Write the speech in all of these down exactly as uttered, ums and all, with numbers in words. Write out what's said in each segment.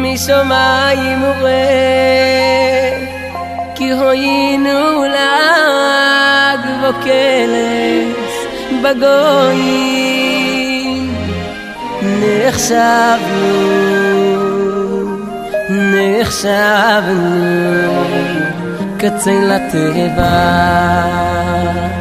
משמיים וראה כי היינו לעג וקלס בגויים נחשבנו נחשבנו כצאן לטבח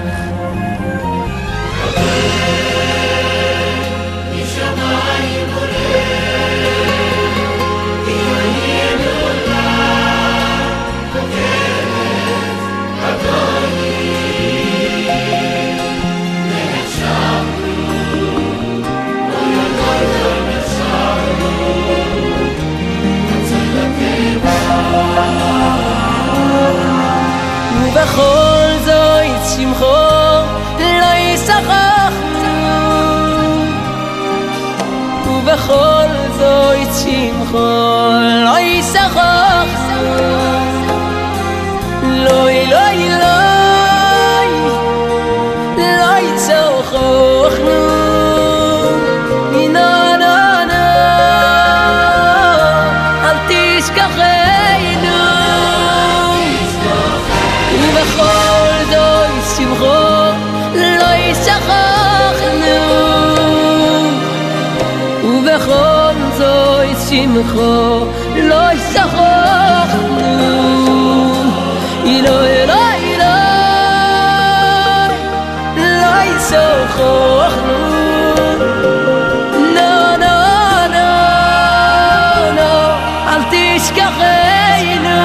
ובכל זאת שמחו לא ישכחנו ובכל זאת שמחו לא ישכחנו לא לא לא לא ישכחנו נו נו נו אל תשכחנו ובכל זאת שמחו לא ישכחנו ובכל זאת שמחו לא ישכחנו לא לא לא לא ישכחנו נו נו נו נו אל תשכחנו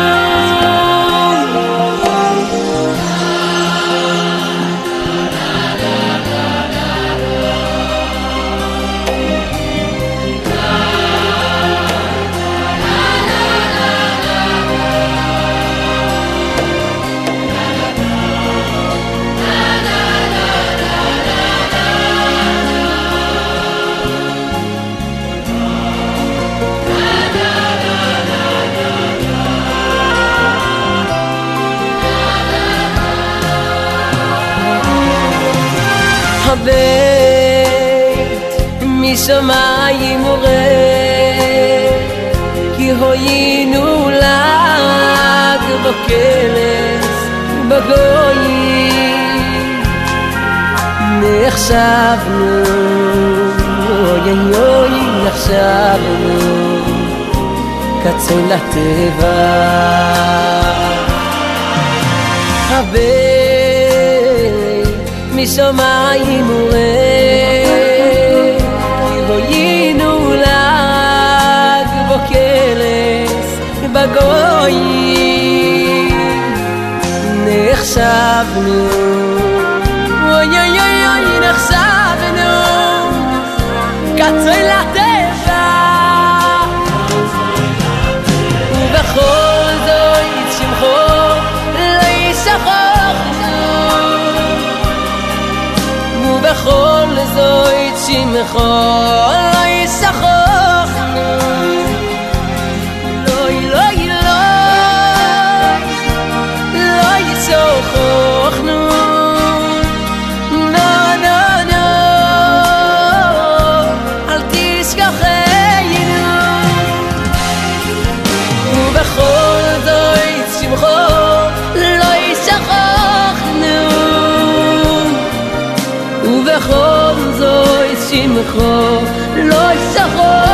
הבית משמיים וראה כי היינו לעג וקלס בגויים נחשבנו אוי אוי נחשבנו כצאן לטבח הבית משמיים וראה כי היינו לעג וקלס בגויים נחשבנו אוי אוי אוי נחשבנו כצאן לטבח ובכל זאת שמחו לא ישכחנו ובכל זאת שמחו לא ישכחנו לא לא לא לא ישכחנו נו נו נו אל תשכחנו ובכל זאת שמחו לא ישכחנו ובכל זאת שמחו לא ישכחנו